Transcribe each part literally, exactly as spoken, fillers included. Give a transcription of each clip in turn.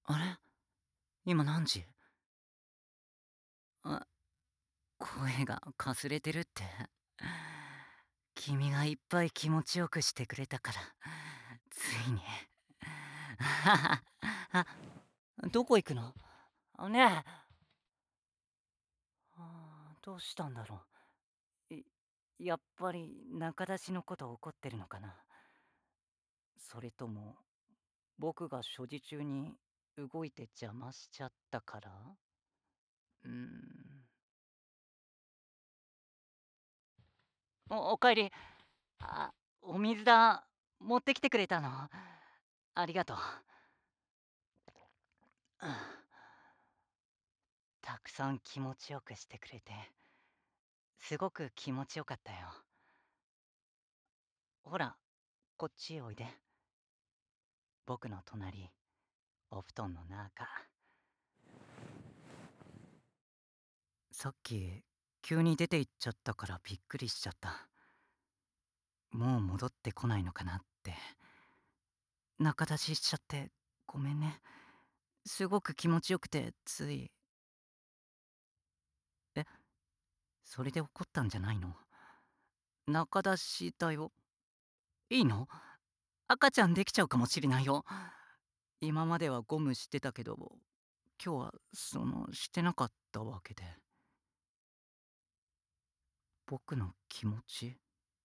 あれ、今何時？あ、声がかすれてるって。君がいっぱい気持ちよくしてくれたから、ついに。あ、どこ行くの？あ、ねえ。あーどうしたんだろう。いやっぱり仲出しのこと怒ってるのかな。それとも僕が所持中に動いて邪魔しちゃったから？うーん。おおかえり。あ、お水だ。持ってきてくれたの？ありがとう。うん、たくさん気持ちよくしてくれて、すごく気持ちよかったよ。ほら、こっちへおいで。僕の隣、お布団の中。さっき、急に出て行っちゃったからびっくりしちゃった。もう戻ってこないのかなって。仲出ししちゃってごめんね。すごく気持ちよくて、つい。え、それで怒ったんじゃないの？仲出しだよ。いいの？赤ちゃんできちゃうかもしれないよ。今まではゴムしてたけど、今日はそのしてなかったわけで。僕の気持ち？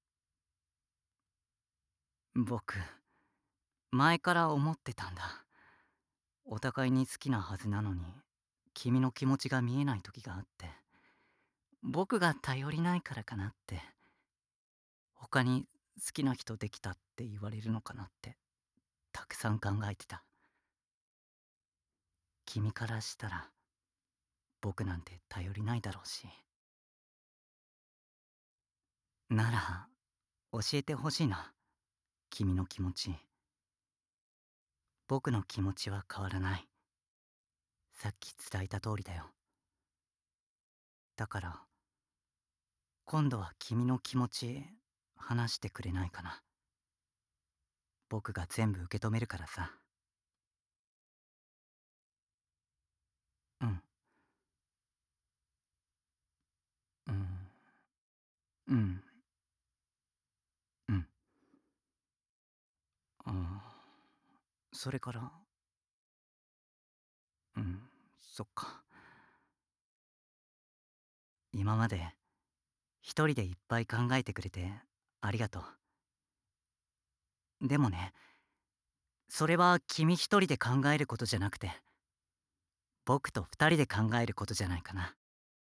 僕、前から思ってたんだ。お互いに好きなはずなのに、君の気持ちが見えない時があって、僕が頼りないからかなって、他に好きな人できたって言われるのかなって、たくさん考えてた。君からしたら、僕なんて頼りないだろうし。なら、教えてほしいな、君の気持ち。僕の気持ちは変わらない。さっき伝えた通りだよ。だから、今度は君の気持ち、話してくれないかな。僕が全部受け止めるからさ。うん、うん、うん、うん。ああ、それから、うん、そっか。今まで一人でいっぱい考えてくれてありがとう。でもね、それは君一人で考えることじゃなくて、僕と二人で考えることじゃないかな。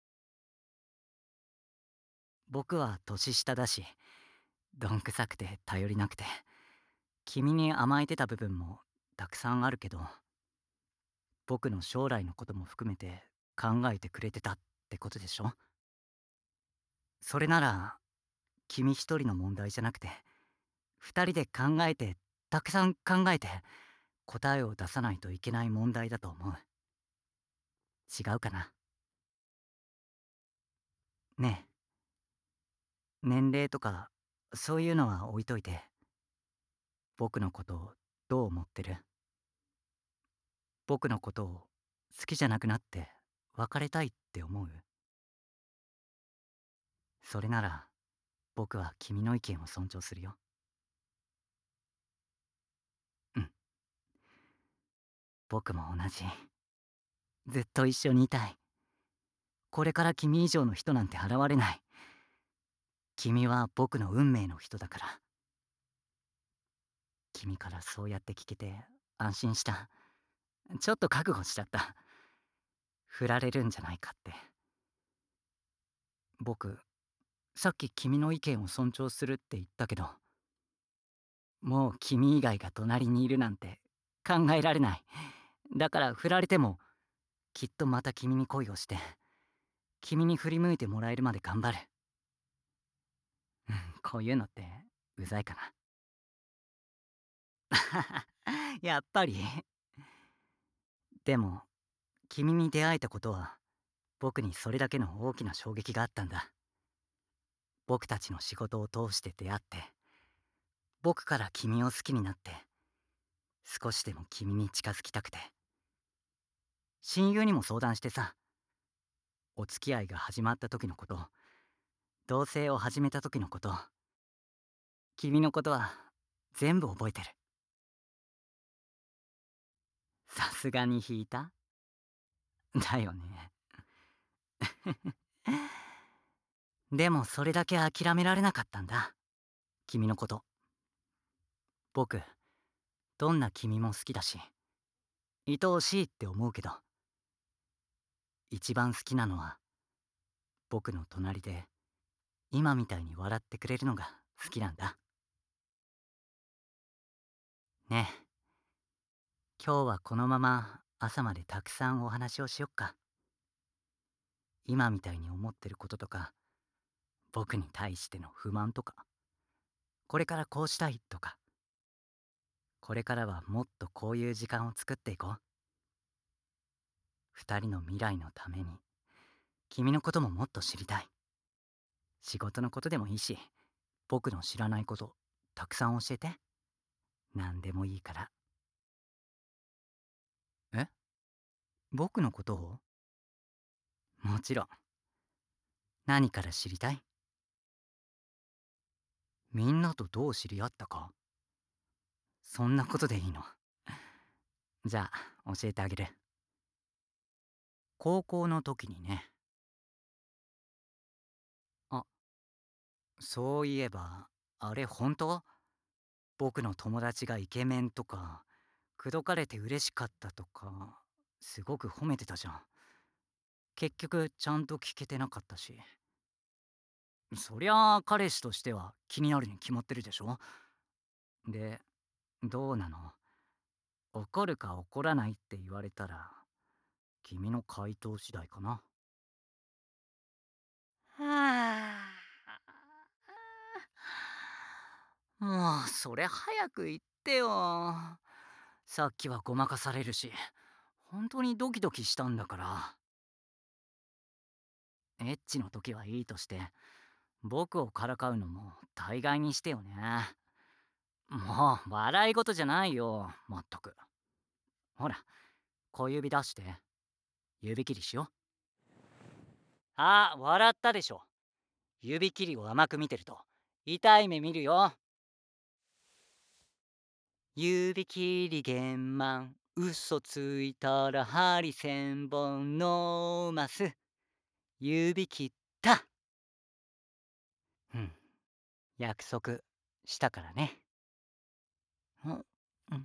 僕は年下だし、どんくさくて頼りなくて、君に甘えてた部分もたくさんあるけど、僕の将来のことも含めて考えてくれてたってことでしょ？それなら、君一人の問題じゃなくて、二人で考えて、たくさん考えて、答えを出さないといけない問題だと思う。違うかな？ねえ、年齢とか、そういうのは置いといて、僕のことをどう思ってる？僕のことを好きじゃなくなって別れたいって思う？それなら、僕は君の意見を尊重するよ。うん、僕も同じ。ずっと一緒にいたい。これから君以上の人なんて現れない。君は僕の運命の人だから。君からそうやって聞けて安心した。ちょっと覚悟しちゃった。振られるんじゃないかって。僕、さっき君の意見を尊重するって言ったけど、もう君以外が隣にいるなんて考えられない。だから振られても、きっとまた君に恋をして、君に振り向いてもらえるまで頑張る。うん、こういうのってうざいかな。やっぱり。でも、君に出会えたことは、僕にそれだけの大きな衝撃があったんだ。僕たちの仕事を通して出会って、僕から君を好きになって、少しでも君に近づきたくて。 親友にも相談してさ、お付き合いが始まった時のこと、同棲を始めた時のこと、君のことは全部覚えてる。さすがに引いただよね。でもそれだけ諦められなかったんだ。君のこと。僕、どんな君も好きだし、愛おしいって思うけど、一番好きなのは僕の隣で今みたいに笑ってくれるのが好きなんだ。ねえ、今日はこのまま朝までたくさんお話をしよっか。今みたいに思ってることとか、僕に対しての不満とか、これからこうしたいとか、これからはもっとこういう時間を作っていこう。二人の未来のために、君のことももっと知りたい。仕事のことでもいいし、僕の知らないこと、たくさん教えて。何でもいいから。え、僕のことを？もちろん。何から知りたい？みんなとどう知り合ったか？そんなことでいいの？じゃあ、教えてあげる。高校の時にね。あ、そういえば、あれ本当？僕の友達がイケメンとか、口説かれて嬉しかったとか、すごく褒めてたじゃん。結局、ちゃんと聞けてなかったし。そりゃあ、彼氏としては気になるに決まってるでしょ？で、どうなの？怒るか怒らないって言われたら、君の回答次第かな。はあ。もう、それ早く言ってよ。さっきはごまかされるし、本当にドキドキしたんだから。エッチの時はいいとして、僕をからかうのも大概にしてよね。もう、笑い事じゃないよ、まったく。ほら、小指出して、指切りしよう。あ、笑ったでしょ。指切りを甘く見てると、痛い目見るよ。指切り玄満、嘘ついたら針千本のます。指切った。うん、約束したからね。うん、うん。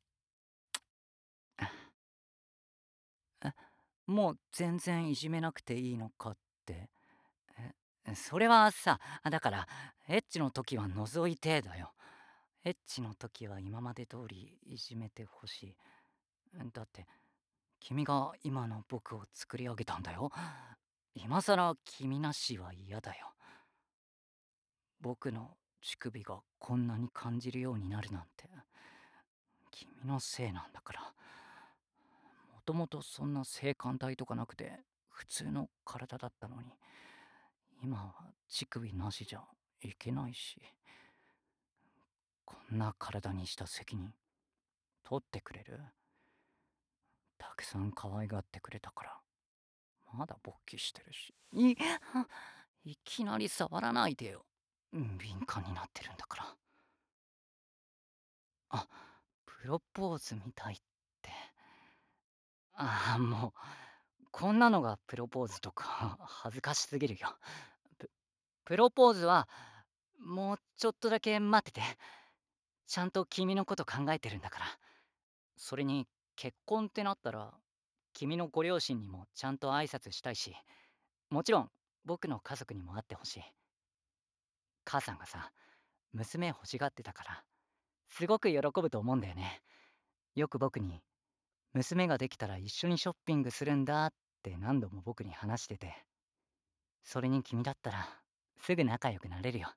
え、もう全然いじめなくていいのかって。え、それはさ、だから、エッチの時は除いてだよ。エッチの時は今まで通りいじめてほしい。だって、君が今の僕を作り上げたんだよ。今さら君なしは嫌だよ。僕の乳首がこんなに感じるようになるなんて、君のせいなんだから。もともとそんな性感帯とかなくて、普通の体だったのに、今は乳首なしじゃいけないし、こんな体にした責任、取ってくれる？たくさん可愛がってくれたから、まだ勃起してるし。い、いきなり触らないでよ。敏感になってるんだから。あ、プロポーズみたいって。ああ、もう、こんなのがプロポーズとか恥ずかしすぎるよ。ププロポーズは、もうちょっとだけ待ってて。ちゃんと君のこと考えてるんだから。それに、結婚ってなったら、君のご両親にもちゃんと挨拶したいし、もちろん、僕の家族にも会ってほしい。母さんがさ、娘欲しがってたから、すごく喜ぶと思うんだよね。よく僕に、娘ができたら一緒にショッピングするんだって何度も僕に話してて、それに君だったら、すぐ仲良くなれるよ。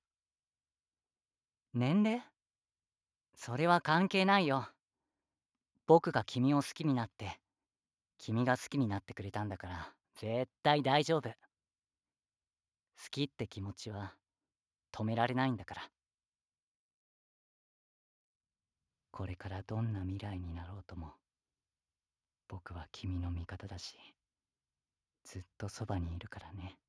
年齢？それは関係ないよ。僕が君を好きになって、君が好きになってくれたんだから、絶対大丈夫。好きって気持ちは止められないんだから。これからどんな未来になろうとも、 僕は君の味方だし、ずっとそばにいるからね。